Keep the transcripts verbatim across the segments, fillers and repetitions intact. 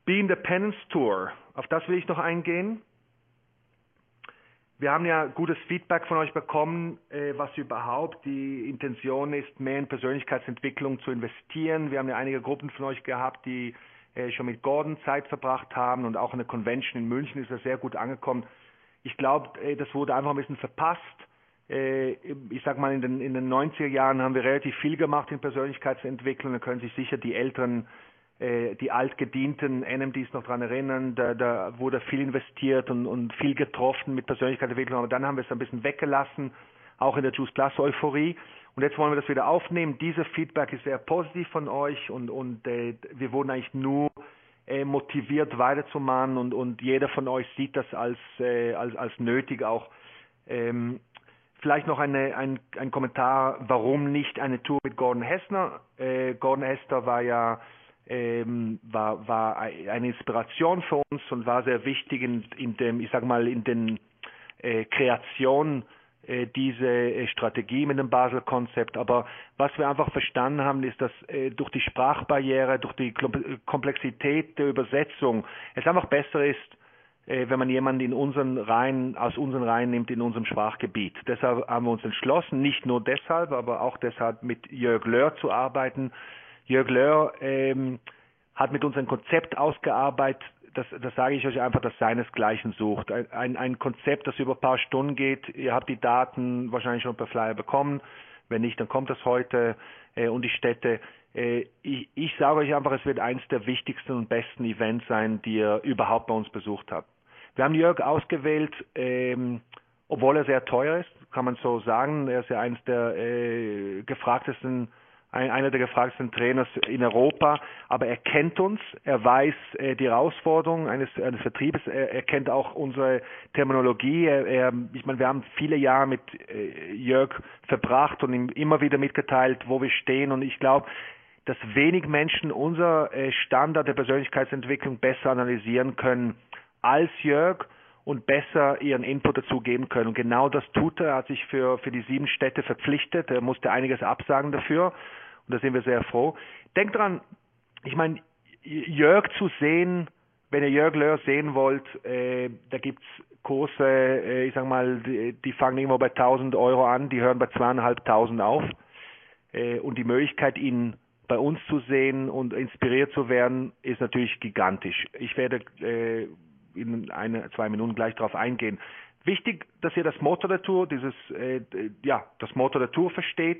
Be Independence Tour, auf das will ich noch eingehen. Wir haben ja gutes Feedback von euch bekommen, äh, was überhaupt die Intention ist, mehr in Persönlichkeitsentwicklung zu investieren. Wir haben ja einige Gruppen von euch gehabt, die äh, schon mit Gordon Zeit verbracht haben, und auch eine Convention in München ist das sehr gut angekommen. Ich glaube, äh, das wurde einfach ein bisschen verpasst. Äh, ich sag mal, in den, in den neunziger Jahren haben wir relativ viel gemacht in Persönlichkeitsentwicklung. Da können sich sicher die älteren, äh, die altgedienten N M Ds noch dran erinnern. Da, da wurde viel investiert und, und viel getroffen mit Persönlichkeitsentwicklung. Aber dann haben wir es ein bisschen weggelassen, auch in der Juice Plus Euphorie. Und jetzt wollen wir das wieder aufnehmen. Dieses Feedback ist sehr positiv von euch, und, und äh, wir wurden eigentlich nur äh, motiviert weiterzumachen, und, und jeder von euch sieht das als, äh, als, als nötig auch. Ähm, Vielleicht noch eine, ein, ein Kommentar, warum nicht eine Tour mit Gordon Hessner? Äh, Gordon Hessner war ja ähm, war, war eine Inspiration für uns und war sehr wichtig in, in dem, ich sag mal, in den äh, Kreation äh, diese äh, Strategie mit dem Basel-Konzept. Aber was wir einfach verstanden haben, ist, dass äh, durch die Sprachbarriere, durch die Komplexität der Übersetzung es einfach besser ist, wenn man jemanden in unseren Reihen, aus unseren Reihen nimmt in unserem Sprachgebiet. Deshalb haben wir uns entschlossen, nicht nur deshalb, aber auch deshalb mit Jörg Löhr zu arbeiten. Jörg Löhr ähm, hat mit uns ein Konzept ausgearbeitet, das, das sage ich euch einfach, das seinesgleichen sucht. Ein, ein Konzept, das über ein paar Stunden geht. Ihr habt die Daten wahrscheinlich schon per Flyer bekommen. Wenn nicht, dann kommt das heute. Äh, und die Städte. Äh, ich, ich sage euch einfach, es wird eines der wichtigsten und besten Events sein, die ihr überhaupt bei uns besucht habt. Wir haben Jörg ausgewählt, ähm, obwohl er sehr teuer ist, kann man so sagen. Er ist ja eines der äh, gefragtesten, ein, einer der gefragtesten Trainers in Europa. Aber er kennt uns, er weiß äh, die Herausforderungen eines, eines Vertriebes, er, er kennt auch unsere Terminologie. Er, er, ich meine, wir haben viele Jahre mit äh, Jörg verbracht und ihm immer wieder mitgeteilt, wo wir stehen. Und ich glaube, dass wenig Menschen unser äh, Standard der Persönlichkeitsentwicklung besser analysieren können als Jörg und besser ihren Input dazu geben können. Und genau das tut er. Er hat sich für, für die sieben Städte verpflichtet. Er musste einiges absagen dafür. Und da sind wir sehr froh. Denkt dran, ich meine, Jörg zu sehen, wenn ihr Jörg Löhr sehen wollt, äh, da gibt's Kurse, äh, ich sag mal, die, die fangen irgendwo bei tausend Euro an, die hören bei zweieinhalbtausend auf. Äh, und die Möglichkeit, ihn bei uns zu sehen und inspiriert zu werden, ist natürlich gigantisch. Ich werde äh, in eine, zwei Minuten gleich darauf eingehen. Wichtig, dass ihr das Motto der Tour, dieses, äh, ja, das Motto der Tour versteht.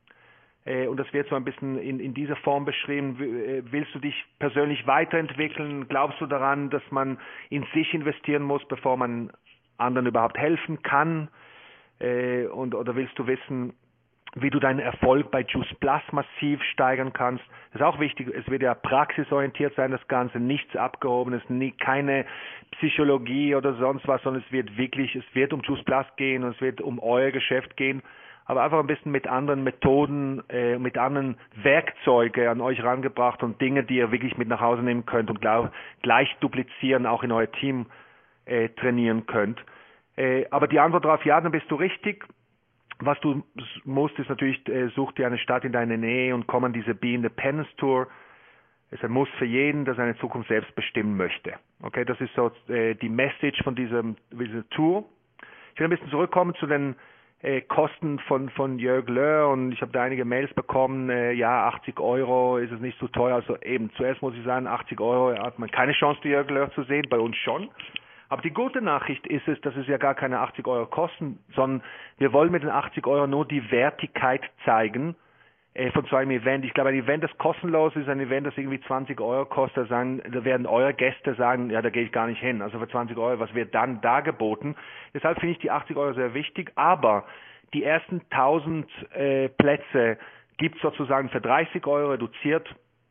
Äh, und das wird so ein bisschen in, in dieser Form beschrieben. Willst du dich persönlich weiterentwickeln? Glaubst du daran, dass man in sich investieren muss, bevor man anderen überhaupt helfen kann? Äh, und, oder willst du wissen, wie du deinen Erfolg bei Juice Plus massiv steigern kannst? Das ist auch wichtig, es wird ja praxisorientiert sein, das Ganze, nichts Abgehobenes, nie, keine Psychologie oder sonst was, sondern es wird wirklich, es wird um Juice Plus gehen und es wird um euer Geschäft gehen, aber einfach ein bisschen mit anderen Methoden, äh, mit anderen Werkzeugen an euch rangebracht und Dinge, die ihr wirklich mit nach Hause nehmen könnt und glaub, gleich duplizieren, auch in euer Team äh, trainieren könnt. Äh, aber die Antwort darauf, ja, dann bist du richtig. Was du musst, ist natürlich, äh, such dir eine Stadt in deiner Nähe und komm an diese Be Independence Tour. Es ist ein Muss für jeden, der seine Zukunft selbst bestimmen möchte. Okay, das ist so äh, die Message von diesem, dieser Tour. Ich will ein bisschen zurückkommen zu den äh, Kosten von, von Jörg Löhr, und ich habe da einige Mails bekommen, äh, ja, achtzig Euro, ist es nicht so teuer. Also eben, zuerst muss ich sagen, achtzig Euro hat man keine Chance, die Jörg Löhr zu sehen, bei uns schon. Aber die gute Nachricht ist es, dass es ja gar keine achtzig Euro kosten, sondern wir wollen mit den achtzig Euro nur die Wertigkeit zeigen äh, von so einem Event. Ich glaube, ein Event, das kostenlos ist, ein Event, das irgendwie zwanzig Euro kostet, da, sagen, da werden eure Gäste sagen, ja, da gehe ich gar nicht hin. Also für zwanzig Euro, was wird dann dargeboten? Deshalb finde ich die achtzig Euro sehr wichtig, aber die ersten tausend äh, Plätze gibt es sozusagen für dreißig Euro reduziert.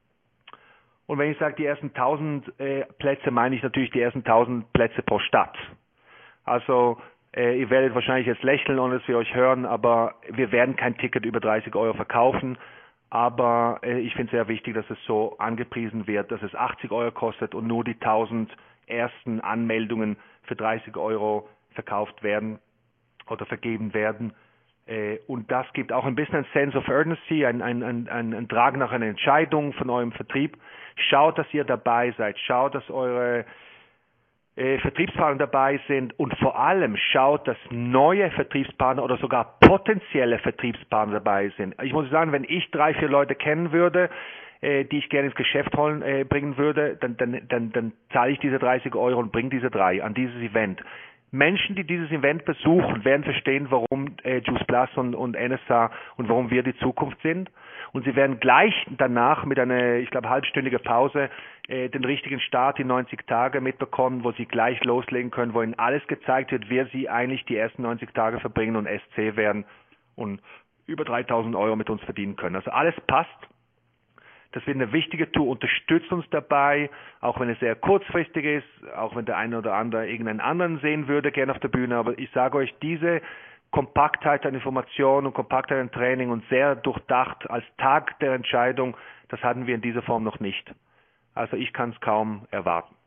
Und wenn ich sage, die ersten tausend äh, Plätze, meine ich natürlich die ersten tausend Plätze pro Stadt. Also äh, ihr werdet wahrscheinlich jetzt lächeln, ohne dass wir euch hören, aber wir werden kein Ticket über dreißig Euro verkaufen. Aber äh, ich finde es sehr wichtig, dass es so angepriesen wird, dass es achtzig Euro kostet und nur die tausend ersten Anmeldungen für dreißig Euro verkauft werden oder vergeben werden. Äh, und das gibt auch ein bisschen ein Sense of Urgency, ein, ein, ein, ein, ein Drang nach einer Entscheidung von eurem Vertrieb. Schaut, dass ihr dabei seid. Schaut, dass eure äh, Vertriebspartner dabei sind und vor allem schaut, dass neue Vertriebspartner oder sogar potenzielle Vertriebspartner dabei sind. Ich muss sagen, wenn ich drei, vier Leute kennen würde, äh, die ich gerne ins Geschäft holen, äh, bringen würde, dann, dann, dann, dann zahle ich diese dreißig Euro und bringe diese drei an dieses Event. Menschen, die dieses Event besuchen, werden verstehen, warum äh, Juice Plus und, und N S A und warum wir die Zukunft sind. Und sie werden gleich danach mit einer, ich glaube, halbstündige Pause äh, den richtigen Start in neunzig Tage mitbekommen, wo sie gleich loslegen können, wo ihnen alles gezeigt wird, wer sie eigentlich die ersten neunzig Tage verbringen und S C werden und über dreitausend Euro mit uns verdienen können. Also alles passt. Das wird eine wichtige Tour, unterstützt uns dabei, auch wenn es sehr kurzfristig ist, auch wenn der eine oder andere irgendeinen anderen sehen würde, gerne auf der Bühne. Aber ich sage euch, diese Kompaktheit an Informationen und Kompaktheit an Training und sehr durchdacht als Tag der Entscheidung, das hatten wir in dieser Form noch nicht. Also ich kann es kaum erwarten.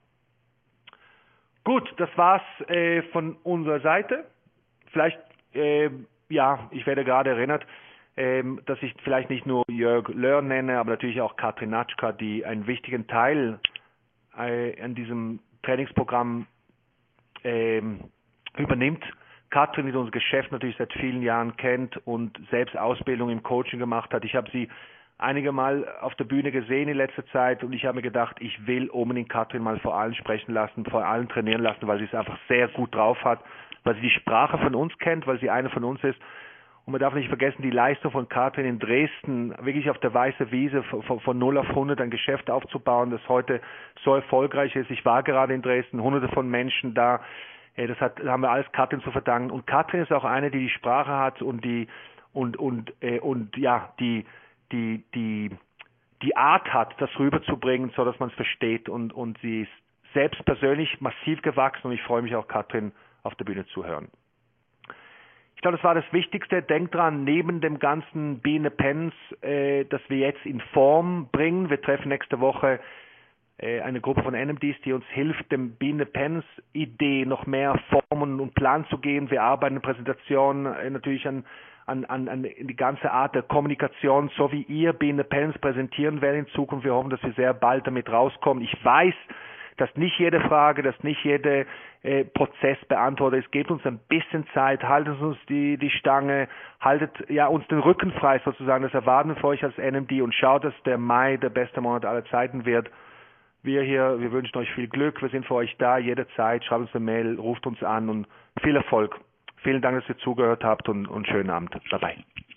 Gut, das war's äh, von unserer Seite. Vielleicht, äh, ja, ich werde gerade erinnert, ähm, dass ich vielleicht nicht nur Jörg Löhr nenne, aber natürlich auch Katrin Natschka, die einen wichtigen Teil äh, an diesem Trainingsprogramm ähm, übernimmt. Katrin, die unser Geschäft natürlich seit vielen Jahren kennt und selbst Ausbildung im Coaching gemacht hat. Ich habe sie einige Mal auf der Bühne gesehen in letzter Zeit und ich habe mir gedacht, ich will unbedingt Katrin mal vor allen sprechen lassen, vor allen trainieren lassen, weil sie es einfach sehr gut drauf hat, weil sie die Sprache von uns kennt, weil sie eine von uns ist. Und man darf nicht vergessen, die Leistung von Katrin in Dresden, wirklich auf der weißen Wiese von, von null auf hundert ein Geschäft aufzubauen, das heute so erfolgreich ist. Ich war gerade in Dresden, hunderte von Menschen da. Das, hat, das haben wir alles Katrin zu verdanken. Und Katrin ist auch eine, die die Sprache hat und die und und äh, und ja die die die die Art hat, das rüberzubringen, so dass man es versteht. Und und sie ist selbst persönlich massiv gewachsen und ich freue mich auch, Katrin auf der Bühne zu hören. Ich glaube, das war das Wichtigste. Denkt dran, neben dem ganzen Be in the Pens, äh, das wir jetzt in Form bringen. Wir treffen nächste Woche eine Gruppe von N M Ds, die uns hilft, dem Be in the Pens Idee noch mehr Formen und Plan zu geben. Wir arbeiten in der Präsentation natürlich an, an, an, an die ganze Art der Kommunikation, so wie ihr Be in the Pens präsentieren werdet in Zukunft. Wir hoffen, dass wir sehr bald damit rauskommen. Ich weiß, dass nicht jede Frage, dass nicht jeder äh, Prozess beantwortet ist. Gebt uns ein bisschen Zeit, haltet uns die, die Stange, haltet ja uns den Rücken frei sozusagen. Das erwarten wir für euch als N M D und schaut, dass der Mai der beste Monat aller Zeiten wird. Wir hier, wir wünschen euch viel Glück, wir sind für euch da, jederzeit, schreibt uns eine Mail, ruft uns an und viel Erfolg. Vielen Dank, dass ihr zugehört habt und, und schönen Abend. Bye bye.